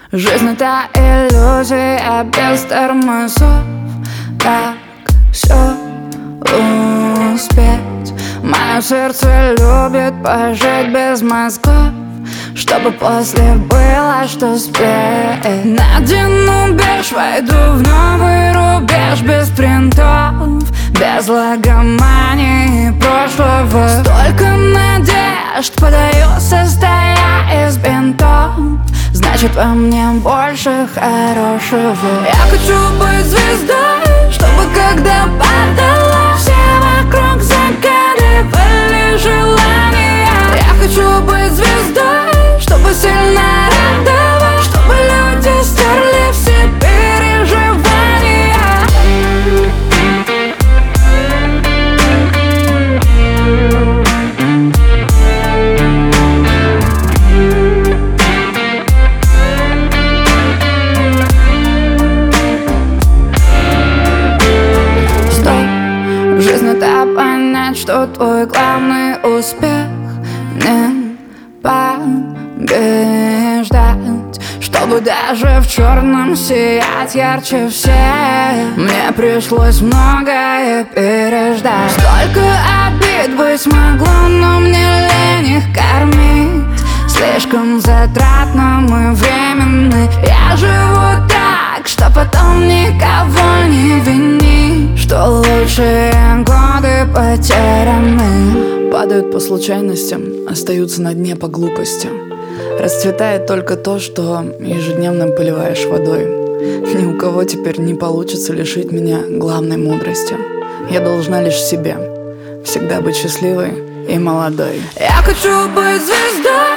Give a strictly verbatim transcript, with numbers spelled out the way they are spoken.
Жизнь — это иллюзия без тормозов. Как все успеть? Мое сердце любит пожить без мозгов, чтобы после было что спеть. Надену беж, войду в новый рубеж, без принтов, без логомании прошлого. Столько надежд подаю, состоя из бинтов. Значит, во мне больше хорошего. Я хочу быть звездой, чтобы когда падала, все вокруг загадывали желания. Я хочу быть звездой, чтобы сильно радовать, чтобы люди стерли все переживания. Стоп, жизнь — это понять, что твой главный успех не побеждать, чтобы даже в черном сиять ярче всех. Мне пришлось многое переждать. Столько обид быть могло, но мне лень их кормить. Слишком затратно мы временны. Я живу так, что потом никого не вини, что лучшие годы потеряны. Падают по случайностям, остаются на дне по глупости. Расцветает только то, что ежедневно поливаешь водой. Ни у кого теперь не получится лишить меня главной мудрости. Я должна лишь себе всегда быть счастливой и молодой. Я хочу быть звездой,